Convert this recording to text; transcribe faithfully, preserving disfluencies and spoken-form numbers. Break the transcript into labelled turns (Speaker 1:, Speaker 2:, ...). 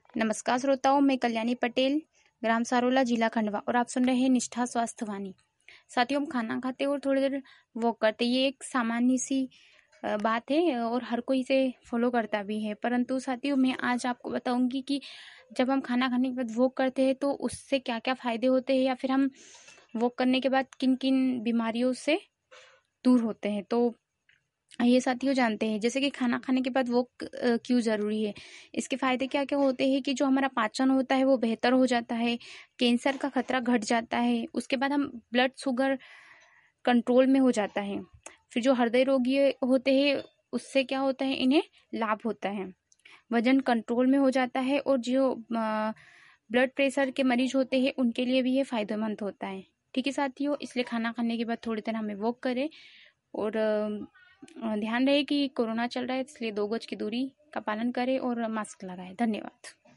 Speaker 1: नमस्कार श्रोताओं, मैं कल्याणी पटेल, ग्राम सारोला, जिला खंडवा, और आप सुन रहे हैं निष्ठा स्वास्थ्य वाणी। साथियों, हम खाना खाते और थोड़ी देर वॉक करते, ये एक सामान्य सी बात है और हर कोई इसे फॉलो करता भी है। परंतु साथियों, मैं आज आपको बताऊंगी कि जब हम खाना खाने के बाद वॉक करते हैं तो उससे क्या क्या फायदे होते हैं, या फिर हम वॉक करने के बाद किन किन बीमारियों से दूर होते हैं। तो ये साथियों जानते हैं, जैसे कि खाना खाने के बाद वो क्यों जरूरी है, इसके फायदे क्या क्या होते हैं कि जो हमारा पाचन होता है वो बेहतर हो जाता है, कैंसर का खतरा घट जाता है, उसके बाद हम ब्लड शुगर कंट्रोल में हो जाता है। फिर जो हृदय रोगी होते हैं उससे क्या होता है, इन्हें लाभ होता है, वजन कंट्रोल में हो जाता है, और जो ब्लड प्रेशर के मरीज होते हैं उनके लिए भी ये फायदेमंद होता है। ठीक है साथियों, इसलिए खाना खाने के बाद थोड़ी देर हमें वॉक करें, और ध्यान रहे कि कोरोना चल रहा है, इसलिए दो गज की दूरी का पालन करें और मास्क लगाएं। धन्यवाद।